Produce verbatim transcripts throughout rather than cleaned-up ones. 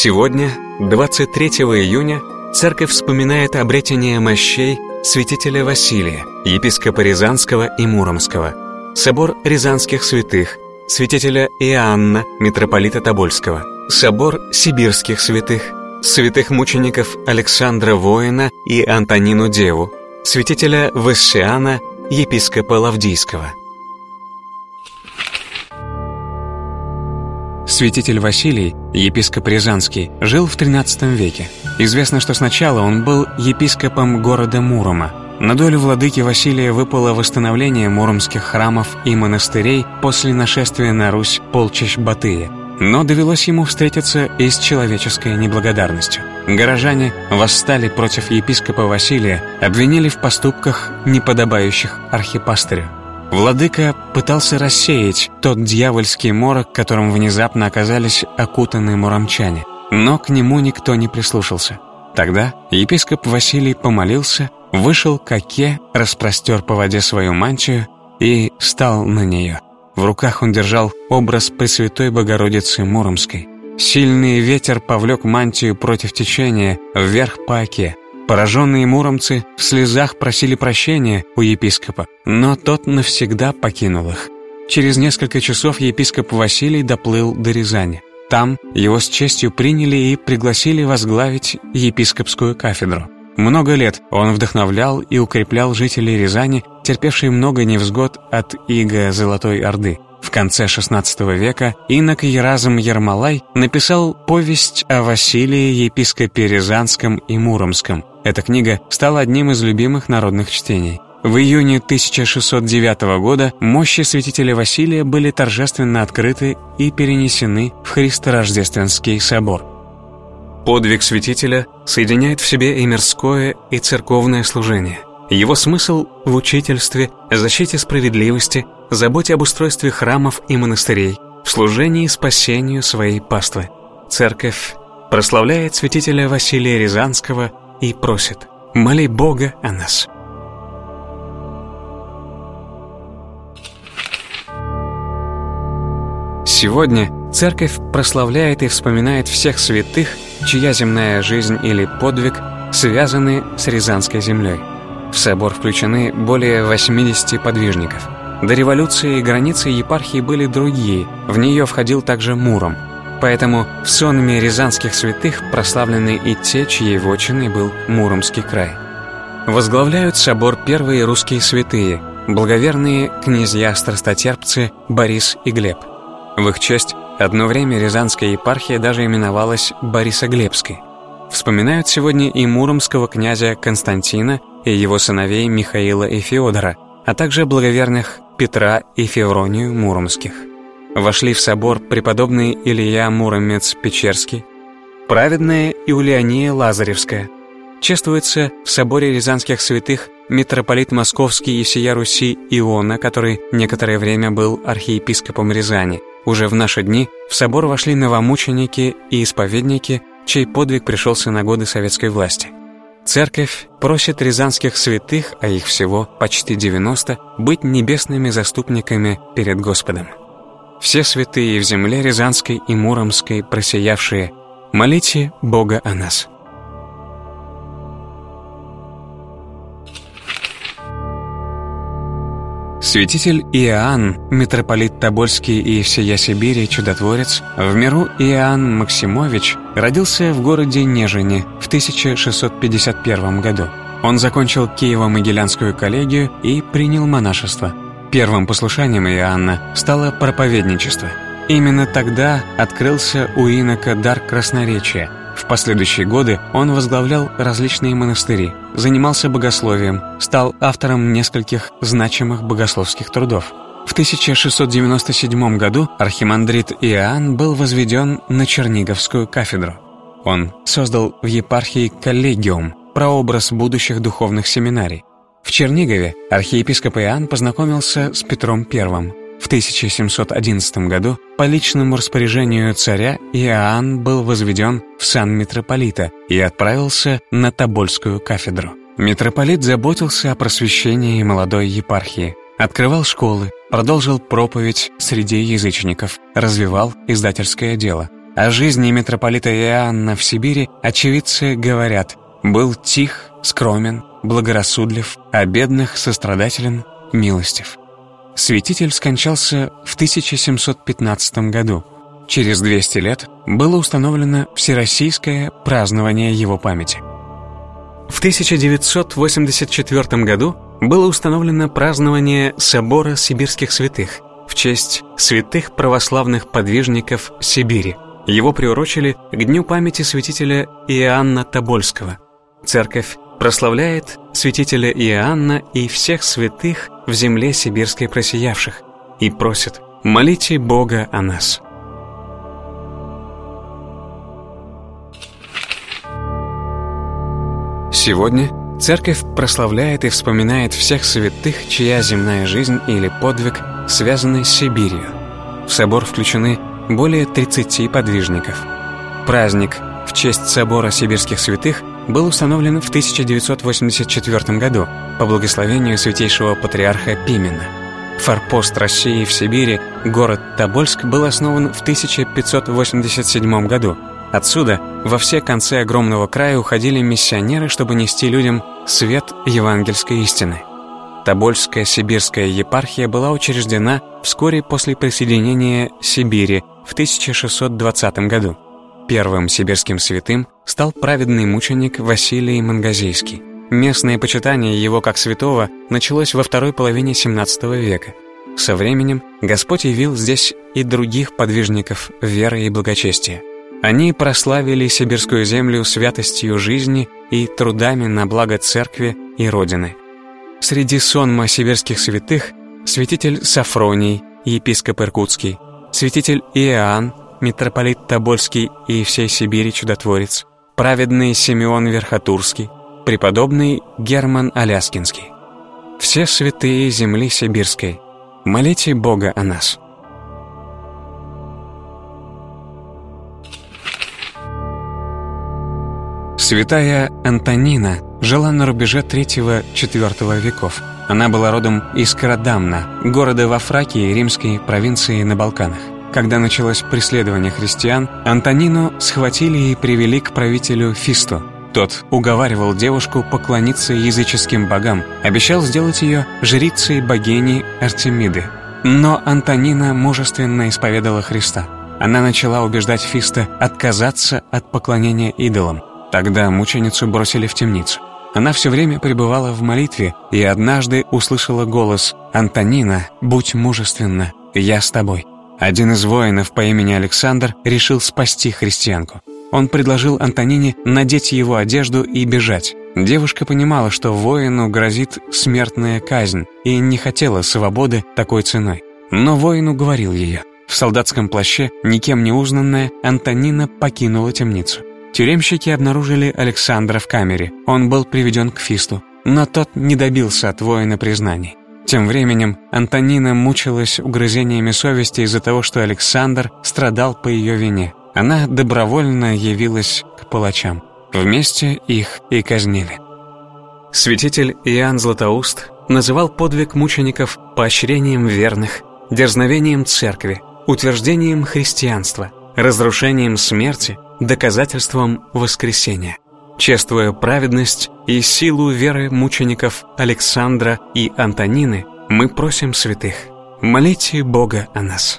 Сегодня, двадцать третьего июня, церковь вспоминает обретение мощей святителя Василия, епископа Рязанского и Муромского, собор Рязанских святых, святителя Иоанна, митрополита Тобольского, собор Сибирских святых, святых мучеников Александра Воина и Антонину Деву, святителя Вассиана, епископа Лавдийского. Святитель Василий, епископ Рязанский, жил в тринадцатом веке. Известно, что сначала он был епископом города Мурома. На долю владыки Василия выпало восстановление муромских храмов и монастырей после нашествия на Русь полчищ Батыя. Но довелось ему встретиться и с человеческой неблагодарностью. Горожане восстали против епископа Василия, обвинили в поступках, неподобающих архипастырю. Владыка пытался рассеять тот дьявольский морок, которым внезапно оказались окутаны муромчане, но к нему никто не прислушался. Тогда епископ Василий помолился, вышел к оке, распростер по воде свою мантию и стал на нее. В руках он держал образ Пресвятой Богородицы Муромской. Сильный ветер повлек мантию против течения вверх по оке. Пораженные муромцы в слезах просили прощения у епископа, но тот навсегда покинул их. Через несколько часов епископ Василий доплыл до Рязани. Там его с честью приняли и пригласили возглавить епископскую кафедру. Много лет он вдохновлял и укреплял жителей Рязани, терпевшие много невзгод от ига Золотой Орды. В конце шестнадцатого века инок Еразм Ермолай написал повесть о Василии, епископе Рязанском и Муромском. Эта книга стала одним из любимых народных чтений. В июне тысяча шестьсот девятого года мощи святителя Василия были торжественно открыты и перенесены в Христорождественский собор. Подвиг святителя соединяет в себе и мирское, и церковное служение. Его смысл в учительстве, защите справедливости, заботе об устройстве храмов и монастырей, в служении спасению своей паствы. Церковь прославляет святителя Василия Рязанского и просит: «Моли Бога о нас». Сегодня церковь прославляет и вспоминает всех святых, чья земная жизнь или подвиг связаны с Рязанской землей. В собор включены более восьмидесяти подвижников. До революции границы епархии были другие, в нее входил также Муром. Поэтому в сонме рязанских святых прославлены и те, чьей вотчиной был Муромский край. Возглавляют собор первые русские святые, благоверные князья-страстотерпцы Борис и Глеб. В их честь одно время Рязанская епархия даже именовалась Борисоглебской. Вспоминают сегодня и муромского князя Константина и его сыновей Михаила и Феодора, а также благоверных Петра и Февронию Муромских. Вошли в собор преподобный Илья Муромец-Печерский, праведная Иулиания Лазаревская. Чествуется в соборе Рязанских святых митрополит Московский и всея Руси Иона, который некоторое время был архиепископом Рязани. Уже в наши дни в собор вошли новомученики и исповедники, чей подвиг пришелся на годы советской власти. Церковь просит рязанских святых, а их всего почти девяносто, быть небесными заступниками перед Господом. Все святые в земле Рязанской и Муромской просиявшие, молите Бога о нас. Святитель Иоанн, митрополит Тобольский и всея Сибири чудотворец, в миру Иоанн Максимович, родился в городе Нежине в тысяча шестьсот пятьдесят первом году. Он закончил Киево-Могилянскую коллегию и принял монашество. Первым послушанием Иоанна стало проповедничество. Именно тогда открылся у инока дар красноречия. В последующие годы он возглавлял различные монастыри, занимался богословием, стал автором нескольких значимых богословских трудов. В тысяча шестьсот девяносто седьмом году архимандрит Иоанн был возведен на Черниговскую кафедру. Он создал в епархии коллегиум, прообраз будущих духовных семинарий. В Чернигове архиепископ Иоанн познакомился с Петром Первым. В тысяча семьсот одиннадцатом году по личному распоряжению царя Иоанн был возведен в сан митрополита и отправился на Тобольскую кафедру. Митрополит заботился о просвещении молодой епархии, открывал школы, продолжил проповедь среди язычников, развивал издательское дело. О жизни митрополита Иоанна в Сибири очевидцы говорят: был тих, скромен, благорассудлив, о бедных сострадателен, милостив. Святитель скончался в тысяча семьсот пятнадцатом году. Через двести лет было установлено всероссийское празднование его памяти. В тысяча девятьсот восемьдесят четвёртом году было установлено празднование Собора Сибирских святых в честь святых православных подвижников Сибири. Его приурочили к дню памяти святителя Иоанна Тобольского. Церковь прославляет святителя Иоанна и всех святых в земле сибирской просиявших и просит: молите Бога о нас. Сегодня Церковь прославляет и вспоминает всех святых, чья земная жизнь или подвиг связаны с Сибирью. В собор включены более тридцати подвижников. Праздник в честь собора сибирских святых был установлен в тысяча девятьсот восемьдесят четвёртом году по благословению святейшего патриарха Пимена. Форпост России в Сибири, город Тобольск, был основан в тысяча пятьсот восемьдесят седьмом году. Отсюда во все концы огромного края уходили миссионеры, чтобы нести людям свет евангельской истины. Тобольская сибирская епархия была учреждена вскоре после присоединения Сибири в тысяча шестьсот двадцатом году. Первым сибирским святым стал праведный мученик Василий Мангазейский. Местное почитание его как святого началось во второй половине семнадцатого века. Со временем Господь явил здесь и других подвижников веры и благочестия. Они прославили сибирскую землю святостью жизни и трудами на благо церкви и Родины. Среди сонма сибирских святых святитель Сафроний, епископ Иркутский, святитель Иоанн, митрополит Тобольский и всей Сибири чудотворец, праведный Симеон Верхотурский, преподобный Герман Аляскинский. Все святые земли сибирской, молите Бога о нас. Святая Антонина жила на рубеже третьего-четвёртого веков. Она была родом из Карадамна, города во Фракии римской провинции на Балканах. Когда началось преследование христиан, Антонину схватили и привели к правителю Фисту. Тот уговаривал девушку поклониться языческим богам, обещал сделать ее жрицей богини Артемиды. Но Антонина мужественно исповедала Христа. Она начала убеждать Фиста отказаться от поклонения идолам. Тогда мученицу бросили в темницу. Она все время пребывала в молитве и однажды услышала голос: «Антонина, будь мужественна, я с тобой». Один из воинов по имени Александр решил спасти христианку. Он предложил Антонине надеть его одежду и бежать. Девушка понимала, что воину грозит смертная казнь, и не хотела свободы такой ценой. Но воин уговорил ее. В солдатском плаще, никем не узнанная, Антонина покинула темницу. Тюремщики обнаружили Александра в камере. Он был приведен к Фисту, но тот не добился от воина признаний. Тем временем Антонина мучилась угрызениями совести из-за того, что Александр страдал по ее вине. Она добровольно явилась к палачам. Вместе их и казнили. Святитель Иоанн Златоуст называл подвиг мучеников поощрением верных, дерзновением церкви, утверждением христианства, разрушением смерти, доказательством воскресения. Чествуя праведность и силу веры мучеников Александра и Антонины, мы просим святых: молите Бога о нас.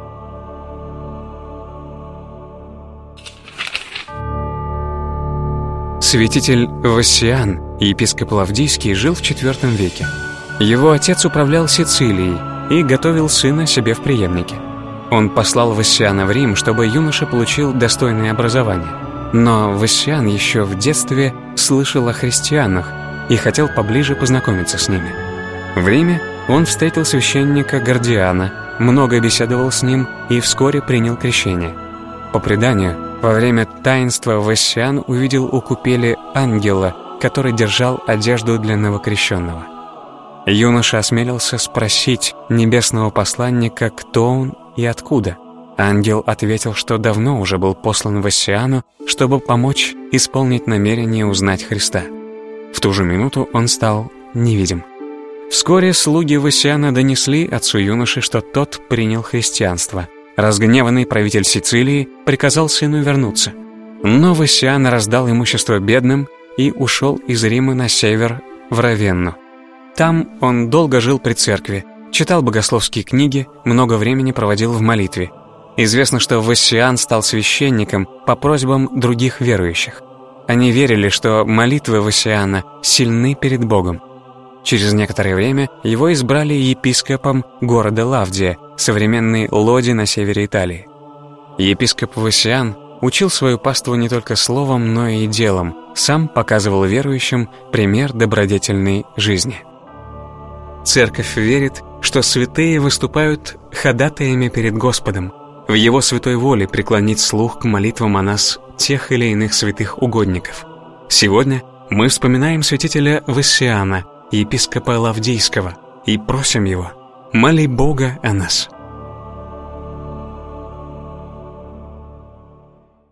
Святитель Вассиан, епископ Лавдийский, жил в четвёртом веке. Его отец управлял Сицилией и готовил сына себе в преемнике. Он послал Вассиана в Рим, чтобы юноша получил достойное образование. Но Вассиан еще в детстве слышал о христианах и хотел поближе познакомиться с ними. В Риме он встретил священника Гордиана, много беседовал с ним и вскоре принял крещение. По преданию, во время таинства Вассиан увидел у купели ангела, который держал одежду для новокрещенного. Юноша осмелился спросить небесного посланника, кто он и откуда. Ангел ответил, что давно уже был послан Вассиану, чтобы помочь исполнить намерение узнать Христа. В ту же минуту он стал невидим. Вскоре слуги Вассиана донесли отцу юноши, что тот принял христианство. Разгневанный правитель Сицилии приказал сыну вернуться. Но Вассиан раздал имущество бедным и ушел из Рима на север, в Равенну. Там он долго жил при церкви, читал богословские книги, много времени проводил в молитве. Известно, что Вассиан стал священником по просьбам других верующих. Они верили, что молитвы Вассиана сильны перед Богом. Через некоторое время его избрали епископом города Лавдия, современной Лоди на севере Италии. Епископ Вассиан учил свою паству не только словом, но и делом, сам показывал верующим пример добродетельной жизни. Церковь верит, что святые выступают ходатаями перед Господом, в Его святой воле преклонить слух к молитвам о нас тех или иных святых угодников. Сегодня мы вспоминаем святителя Вассиана, епископа Лавдийского, и просим его: моли Бога о нас.